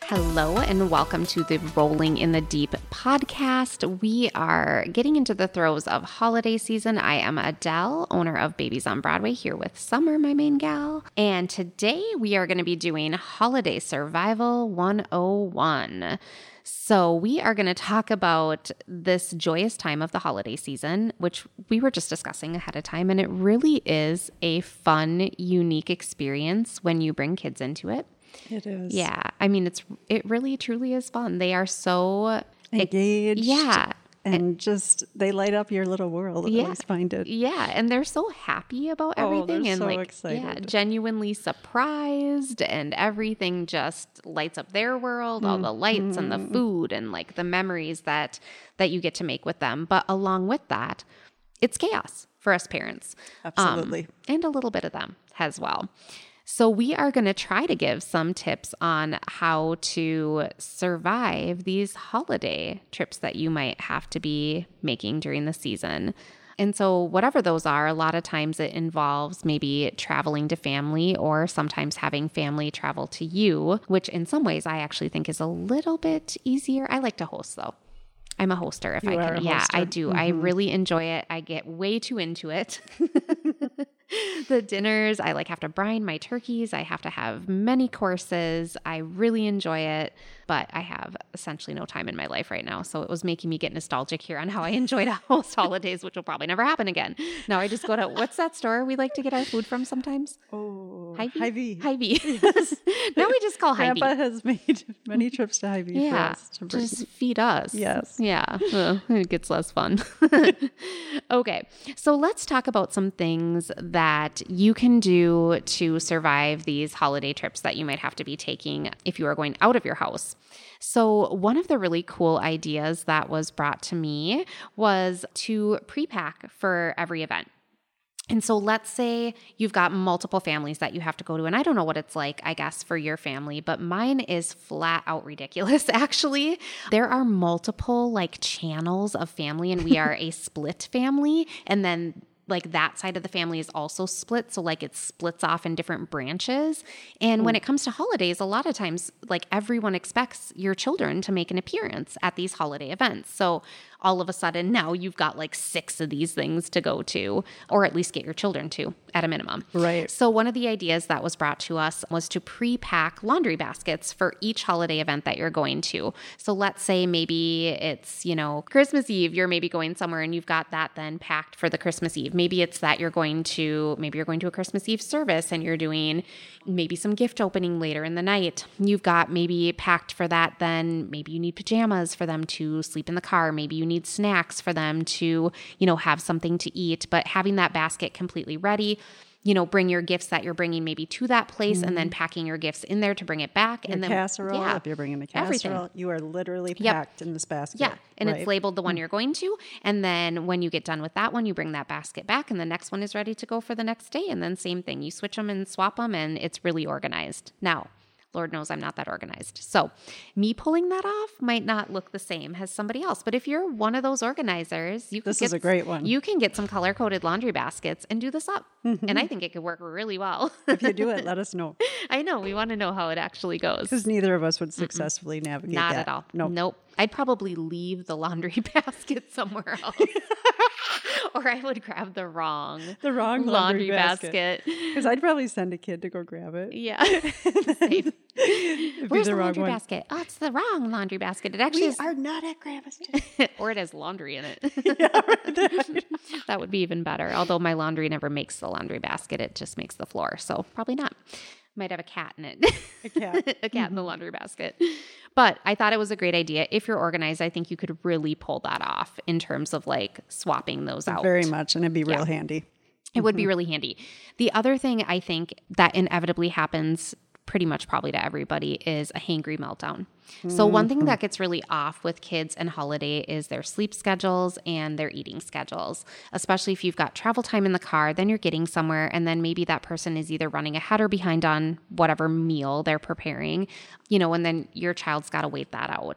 Hello and welcome to the Rolling in the Deep podcast. We are getting into the throes of holiday season. I am Adele, owner of Babies on Broadway, here with Summer, my main gal. And today we are going to be doing Holiday Survival 101. So we are going to talk about this joyous time of the holiday season, which we were just discussing ahead of time. And it really is a fun, unique experience when you bring kids into it. It is. Yeah. I mean, it really truly is fun. They are so engaged. Yeah. And just, they light up your little world. Yeah. I always find it. Yeah. And they're so happy about everything. They're and so like, excited. Yeah, genuinely surprised, and everything just lights up their world, all the lights and the food and like the memories that you get to make with them. But along with that, it's chaos for us parents. Absolutely. And a little bit of them as well. So we are going to try to give some tips on how to survive these holiday trips that you might have to be making during the season. And so whatever those are, a lot of times it involves maybe traveling to family or sometimes having family travel to you, which in some ways I actually think is a little bit easier. I like to host though. I'm a hoster if You I are can. a Yeah, hoster. I do. I really enjoy it. I get way too into it. The dinners, I like have to brine my turkeys. I have to have many courses. I really enjoy it, but I have essentially no time in my life right now. So it was making me get nostalgic here on how I enjoy to host holidays, which will probably never happen again. Now I just go to, what's that store we like to get our food from sometimes? Oh, Hy-Vee? Hy-Vee. Hy-Vee. Yes. Now we just call Hy-Vee. Grandpa has made many trips to Hy-Vee for Yeah, us to bring. just feed us. Yes. Yeah, it gets less fun. Okay, so let's talk about some things that you can do to survive these holiday trips that you might have to be taking if you are going out of your house. So one of the really cool ideas that was brought to me was to pre-pack for every event. And so let's say you've got multiple families that you have to go to. And I don't know what it's like, I guess, for your family, but mine is flat out ridiculous, actually. There are multiple like channels of family, and we are a split family. And then like that side of the family is also split. So like it splits off in different branches. And when it comes to holidays, a lot of times like everyone expects your children to make an appearance at these holiday events. So all of a sudden now you've got like 6 of these things to go to, or at least get your children to at a minimum. Right. So one of the ideas that was brought to us was to pre-pack laundry baskets for each holiday event that you're going to. So let's say maybe it's, Christmas Eve, you're maybe going somewhere and you've got that then packed for the Christmas Eve. Maybe it's that you're going to a Christmas Eve service and you're doing maybe some gift opening later in the night. You've got maybe packed for that, then maybe you need pajamas for them to sleep in the car. Maybe you need snacks for them to, have something to eat, but having that basket completely ready. Bring your gifts that you're bringing maybe to that place and then packing your gifts in there to bring it back. And then casserole, yeah, if you're bringing the casserole, everything. you are literally packed in this basket. Yeah, and right? it's labeled the one you're going to. And then when you get done with that one, you bring that basket back and the next one is ready to go for the next day. And then same thing, you switch them and swap them and it's really organized. Now, Lord knows I'm not that organized. So me pulling that off might not look the same as somebody else. But if you're one of those organizers, This is a great one. You can get some color-coded laundry baskets and do this up. And I think it could work really well. If you do it, let us know. I know. We want to know how it actually goes. Because neither of us would successfully navigate Not that. at all. Nope. I'd probably leave the laundry basket somewhere else. Or I would grab the wrong laundry basket. Because I'd probably send a kid to go grab it. Yeah. Same. It'd Where's be the wrong laundry one. basket? Oh, it's the wrong laundry basket. It actually is, are not at Graviston. or it has laundry in it. Yeah, right. That would be even better. Although my laundry never makes the laundry basket. It just makes the floor. So probably not. Might have a cat in it. A cat. A cat in the laundry basket. But I thought it was a great idea. If you're organized, I think you could really pull that off in terms of like swapping those out. Very much. And it'd be real handy. It would be really handy. The other thing I think that inevitably happens pretty much probably to everybody is a hangry meltdown. So one thing that gets really off with kids and holiday is their sleep schedules and their eating schedules, especially if you've got travel time in the car, then you're getting somewhere and then maybe that person is either running ahead or behind on whatever meal they're preparing, and then your child's got to wait that out.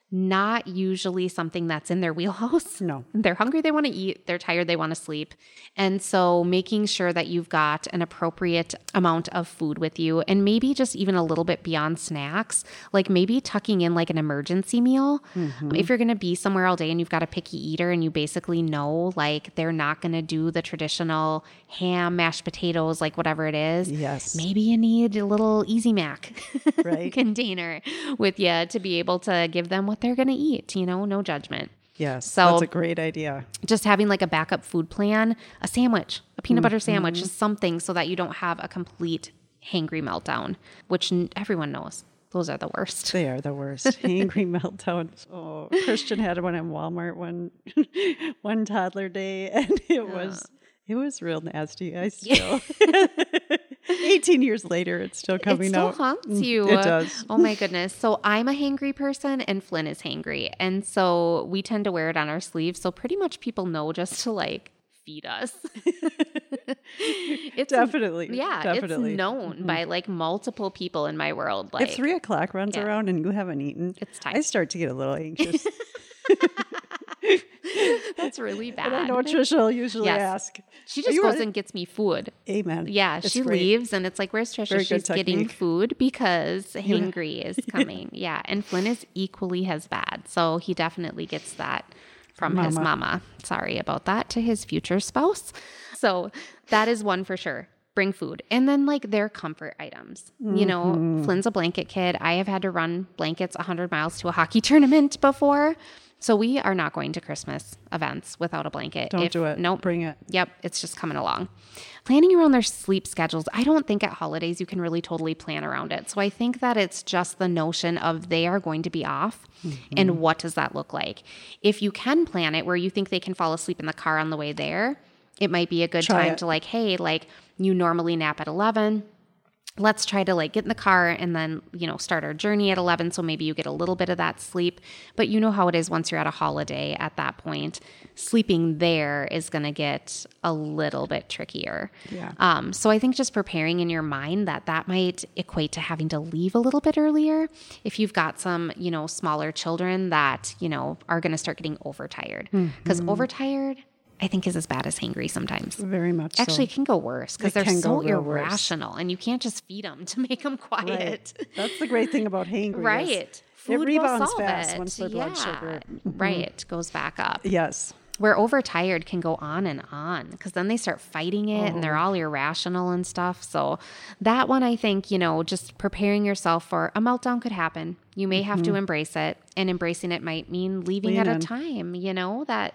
not usually something that's in their wheelhouse. No. They're hungry, they want to eat, they're tired, they want to sleep. And so making sure that you've got an appropriate amount of food with you, and maybe just even a little bit beyond snacks, like maybe tucking in like an emergency meal. If you're going to be somewhere all day and you've got a picky eater and you basically know like they're not going to do the traditional ham, mashed potatoes, like whatever it is. Yes. Maybe you need a little Easy Mac Right. container with you to be able to give them what they're going to eat, no judgment. Yes. So- that's a great idea. Just having like a backup food plan, a sandwich, a peanut butter sandwich is something so that you don't have a complete hangry meltdown, which everyone knows. Those are the worst. They are the worst. Angry meltdowns. Oh, Christian had one in Walmart one toddler day, and it was real nasty. I still 18 years later, it's still coming out. It still haunts you. It does. Oh my goodness. So I'm a hangry person and Flynn is hangry. And so we tend to wear it on our sleeves. So pretty much people know just to like feed us. It's Definitely. Yeah, Definitely. it's known by like multiple people in my world. Like If 3:00 runs around and you haven't eaten, It's time. I start to get a little anxious. that's really bad. And I know Trisha will usually Yes. ask. She "Are just you goes ready?" and gets me food. Amen. Yeah, It's she great. leaves and it's like, where's Trisha? Very good She's getting technique. food because hangry is coming. Yeah, and Flynn is equally as bad. So he definitely gets that from his mama. Sorry about that to his future spouse. So that is one for sure. Bring food. And then like their comfort items. Flynn's a blanket kid. I have had to run blankets 100 miles to a hockey tournament before. So we are not going to Christmas events without a blanket. Don't do it. Nope. Bring it. Yep, it's just coming along. Planning around their sleep schedules. I don't think at holidays you can really totally plan around it. So I think that it's just the notion of they are going to be off and what does that look like? If you can plan it where you think they can fall asleep in the car on the way there, it might be a good Try time it. to like, hey, like you normally nap at 11. Let's try to like get in the car and then, start our journey at 11. So maybe you get a little bit of that sleep, but you know how it is once you're at a holiday at that point, sleeping there is going to get a little bit trickier. Yeah. So I think just preparing in your mind that might equate to having to leave a little bit earlier. If you've got some, smaller children that, are going to start getting overtired because overtired, I think is as bad as hangry sometimes. Very much so. Actually, it can go worse because It they're can so go real worse. irrational and you can't just feed them to make them quiet. Right. That's the great thing about hangry. is Right. Food It rebounds will solve fast it. once their blood sugar. Right. Goes back up. Yes. Where overtired can go on and on because then they start fighting it and they're all irrational and stuff. So that one, I think, just preparing yourself for a meltdown could happen. You may have to embrace it, and embracing it might mean leaving Lean at a in. time, that.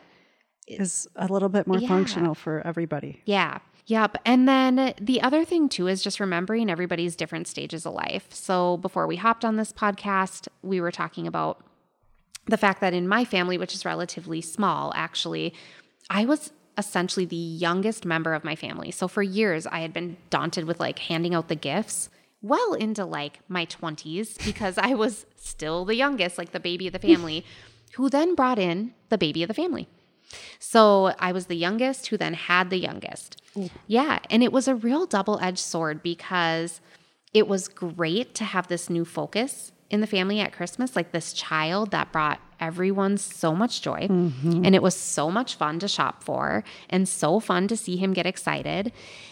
Is a little bit more functional for everybody. Yeah. Yep. And then the other thing too is just remembering everybody's different stages of life. So before we hopped on this podcast, we were talking about the fact that in my family, which is relatively small, actually, I was essentially the youngest member of my family. So for years, I had been daunted with like handing out the gifts well into like my 20s because I was still the youngest, like the baby of the family, who then brought in the baby of the family. So I was the youngest who then had the youngest. Ooh. Yeah. And it was a real double-edged sword because it was great to have this new focus in the family at Christmas, like this child that brought everyone so much joy. And it was so much fun to shop for and so fun to see him get excited.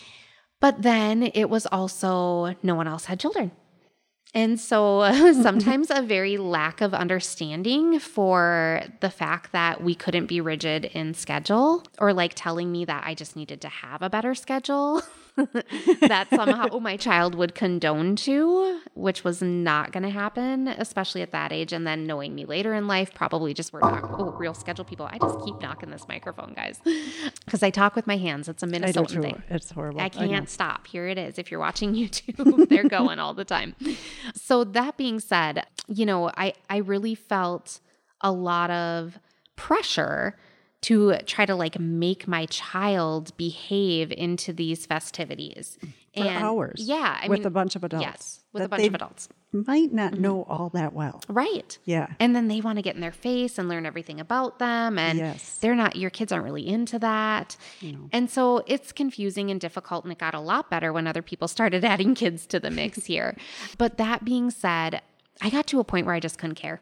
But then it was also no one else had children. And so sometimes a very lack of understanding for the fact that we couldn't be rigid in schedule, or like telling me that I just needed to have a better schedule that somehow my child would condone to, which was not going to happen, especially at that age. And then knowing me later in life, probably just were not real schedule people. I just keep knocking this microphone, guys, because I talk with my hands. It's a Minnesotan thing. It's horrible. I can't stop. Here it is. If you're watching YouTube, they're going all the time. So that being said, I really felt a lot of pressure to try to like make my child behave into these festivities. For hours. Yeah. With a bunch of adults. Yes. With a bunch of adults. Might not know all that well. Right. Yeah. And then they want to get in their face and learn everything about them. And your kids aren't really into that. And so it's confusing and difficult. And it got a lot better when other people started adding kids to the mix here. But that being said, I got to a point where I just couldn't care.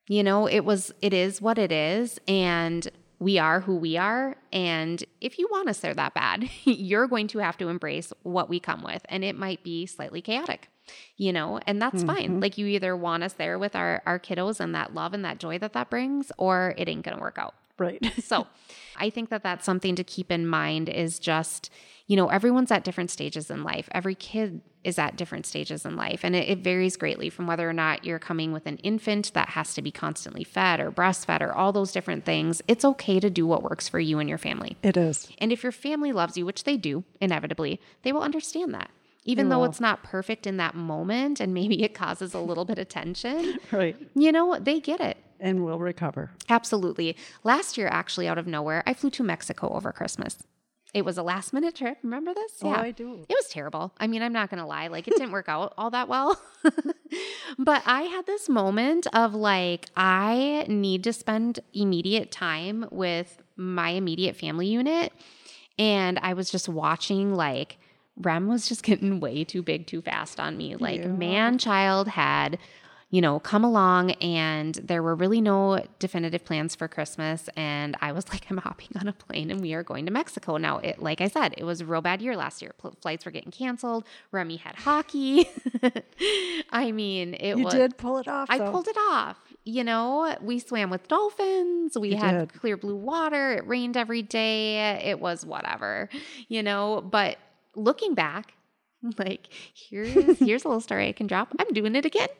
It is what it is. And we are who we are. And if you want us there that bad, you're going to have to embrace what we come with. And it might be slightly chaotic, and that's fine. Like, you either want us there with our kiddos and that love and that joy that brings, or it ain't going to work out. Right. So I think that that's something to keep in mind, is just, everyone's at different stages in life. Every kid is at different stages in life. And it varies greatly from whether or not you're coming with an infant that has to be constantly fed or breastfed or all those different things. It's okay to do what works for you and your family. It is. And if your family loves you, which they do, inevitably, they will understand that. Even though it's not perfect in that moment and maybe it causes a little bit of tension, right? They get it. And we'll recover. Absolutely. Last year, actually, out of nowhere, I flew to Mexico over Christmas. It was a last minute trip. Remember this? Oh, I do. It was terrible. I mean, I'm not going to lie. Like, it didn't work out all that well. But I had this moment of like, I need to spend immediate time with my immediate family unit. And I was just watching, like, Rem was just getting way too big too fast on me. Like, man-child had, come along, and there were really no definitive plans for Christmas. And I was like, I'm hopping on a plane and we are going to Mexico. Now, like I said, it was a real bad year last year. Flights were getting canceled. Remy had hockey. I mean, You did pull it off, I though. pulled it off. We swam with dolphins. We had clear blue water. It rained every day. It was whatever, but looking back, like, here's a little story I can drop. I'm doing it again.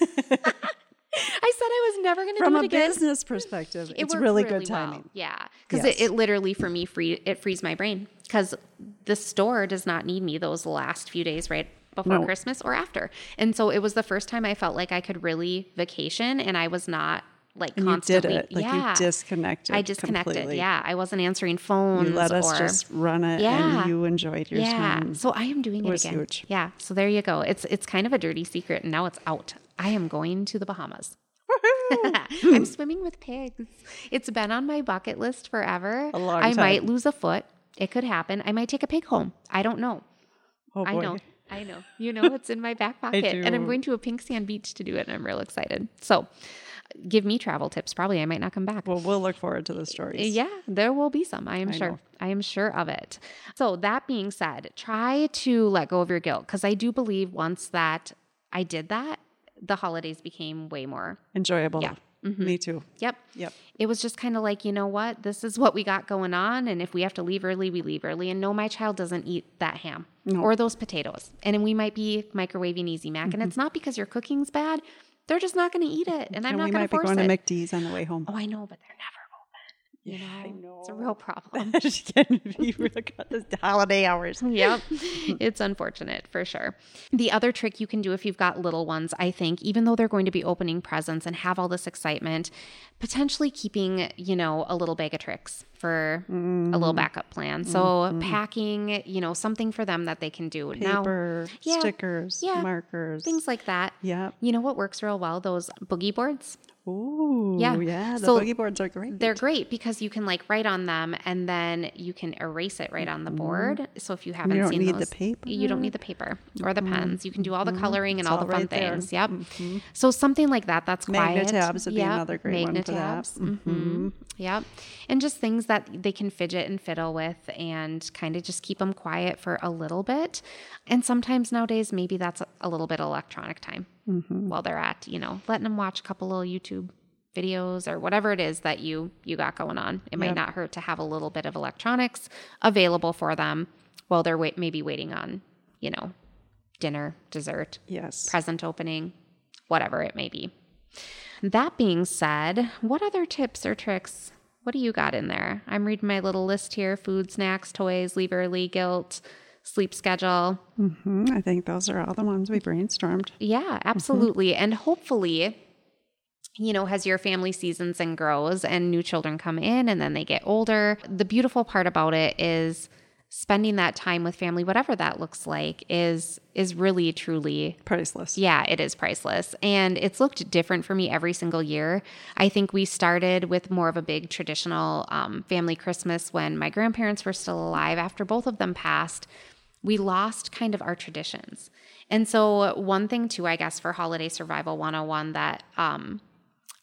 I said I was never going to do it again. From a business perspective, it's really good timing. Well. Yeah. Because it literally, for me, frees my brain. Because the store does not need me those last few days right before Christmas or after. And so it was the first time I felt like I could really vacation, and I was not like constantly. You did it. Like, you disconnected. I disconnected. Completely. Yeah. I wasn't answering phones. You let us just run it, and you enjoyed your swim. So I am doing it again. Huge. Yeah. So there you go. It's kind of a dirty secret, and now it's out. I am going to the Bahamas. I'm swimming with pigs. It's been on my bucket list forever. A long time. I might lose a foot. It could happen. I might take a pig home. I don't know. Oh, boy. I know. It's in my back pocket. And I'm going to a pink sand beach to do it, and I'm real excited. So give me travel tips. Probably I might not come back. Well, we'll look forward to the stories. Yeah, there will be some. I am sure. I am sure of it. So that being said, try to let go of your guilt, because I do believe once that I did that, the holidays became way more enjoyable. Yeah. Mm-hmm. Me too. Yep. It was just kind of like, what? This is what we got going on. And if we have to leave early, we leave early. And no, my child doesn't eat that ham or those potatoes. And we might be microwaving Easy Mac. And it's not because your cooking's bad. They're just not going to eat it. And I'm not going to force it. We might be going to McD's on the way home. Oh, I know, but they're never open. I know. It's a real problem. You really got this holiday hours. Yep. It's unfortunate for sure. The other trick you can do if you've got little ones, I think, even though they're going to be opening presents and have all this excitement, potentially keeping, a little bag of tricks for a little backup plan. So packing, something for them that they can do. Paper, stickers, markers. Things like that. Yeah. You know what works real well? Those boogie boards. Ooh, yeah. The boogie boards are great. They're great because you can write on them, and then you can erase it right on the board. So if you haven't seen those, you don't need the paper. You don't need the paper or the pens. You can do all the coloring and all the fun things. There. Yep. So something like that. That's quiet. Magnetabs would be another great one for that. Yep. And just things that they can fidget and fiddle with, and kind of just keep them quiet for a little bit. And sometimes nowadays, maybe that's a little bit of electronic time while they're at, letting them watch a couple little YouTube videos or whatever it is that you got going on. It might not hurt to have a little bit of electronics available for them while they're maybe waiting on, dinner, dessert, present opening, whatever it may be. That being said, what other tips or tricks? What do you got in there? I'm reading my little list here: food, snacks, toys, leave early, guilt, sleep schedule. I think those are all the ones we brainstormed. Yeah, absolutely. And hopefully, as your family seasons and grows and new children come in and then they get older, the beautiful part about it is spending that time with family, whatever that looks like, is really, truly priceless. Yeah, it is priceless. And it's looked different for me every single year. I think we started with more of a big traditional family Christmas when my grandparents were still alive. After both of them passed, we lost kind of our traditions. And so one thing too, I guess, for Holiday Survival 101 that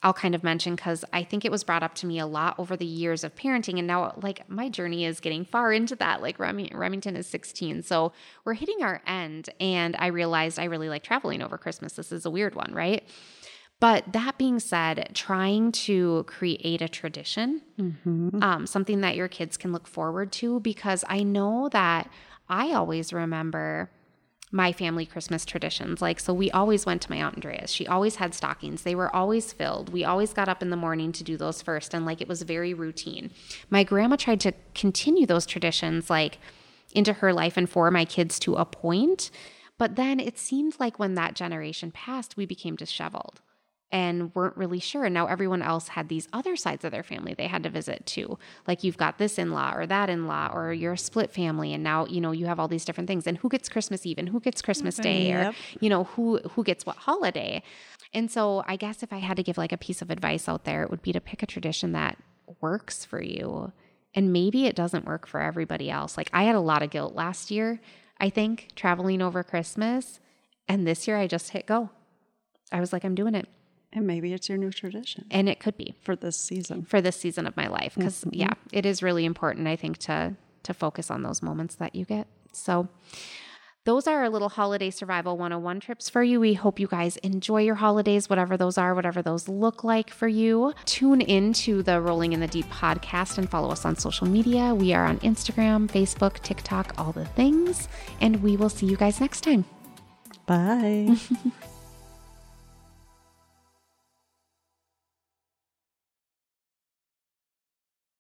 I'll kind of mention because I think it was brought up to me a lot over the years of parenting. And now like my journey is getting far into that. Like Remington is 16. So we're hitting our end. And I realized I really like traveling over Christmas. This is a weird one, right? But that being said, trying to create a tradition, something that your kids can look forward to, because I know that I always remember my family Christmas traditions. Like, so we always went to my Aunt Andrea's. She always had stockings. They were always filled. We always got up in the morning to do those first. And like, it was very routine. My grandma tried to continue those traditions like into her life and for my kids to a point. But then it seemed like when that generation passed, we became disheveled and weren't really sure. And now everyone else had these other sides of their family they had to visit too. Like you've got this in-law or that in-law, or you're a split family. And now, you know, you have all these different things, and who gets Christmas Eve and who gets Christmas Day, or, you know, who gets what holiday. And so I guess if I had to give like a piece of advice out there, it would be to pick a tradition that works for you. And maybe it doesn't work for everybody else. Like I had a lot of guilt last year, I think, traveling over Christmas. And this year I just hit go. I was like, I'm doing it. And maybe it's your new tradition. And it could be. For this season. For this season of my life. Because, yeah, it is really important, I think, to focus on those moments that you get. So those are our little holiday survival 101 trips for you. We hope you guys enjoy your holidays, whatever those are, whatever those look like for you. Tune in to the Rolling in the Deep podcast and follow us on social media. We are on Instagram, Facebook, TikTok, all the things. And we will see you guys next time. Bye.